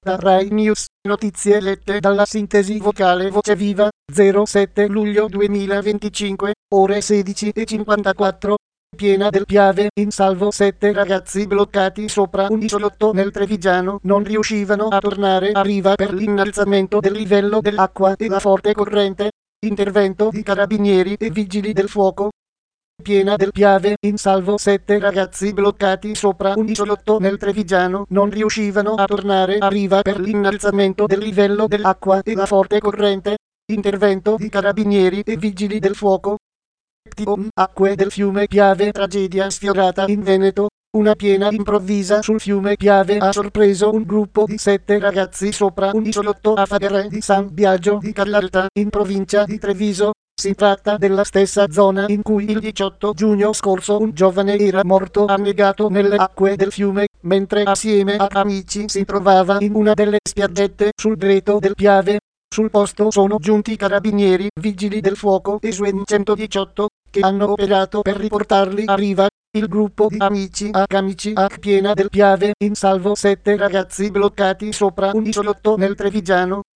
Da Rai News, notizie lette dalla sintesi vocale Voce Viva, 07 luglio 2025, ore 16:54. Piena del Piave, in salvo 7 ragazzi bloccati sopra un isolotto nel Trevigiano, non riuscivano a tornare a riva per l'innalzamento del livello dell'acqua e la forte corrente. Intervento di carabinieri e vigili del fuoco. Piena del Piave, in salvo 7 ragazzi bloccati sopra un isolotto nel Trevigiano, non riuscivano a tornare a riva per l'innalzamento del livello dell'acqua e la forte corrente. Intervento di carabinieri e vigili del fuoco. Acque del fiume Piave, tragedia sfiorata in Veneto. Una piena improvvisa sul fiume Piave ha sorpreso un gruppo di 7 ragazzi sopra un isolotto a Fagere di San Biagio di Calarta, in provincia di Treviso. Si tratta della stessa zona in cui il 18 giugno scorso un giovane era morto annegato nelle acque del fiume, mentre assieme a amici si trovava in una delle spiaggette sul greto del Piave. Sul posto sono giunti carabinieri, vigili del fuoco e SUEN 118, che hanno operato per riportarli a riva. Il gruppo di amici Piena del Piave, in salvo 7 ragazzi bloccati sopra un isolotto nel Trevigiano,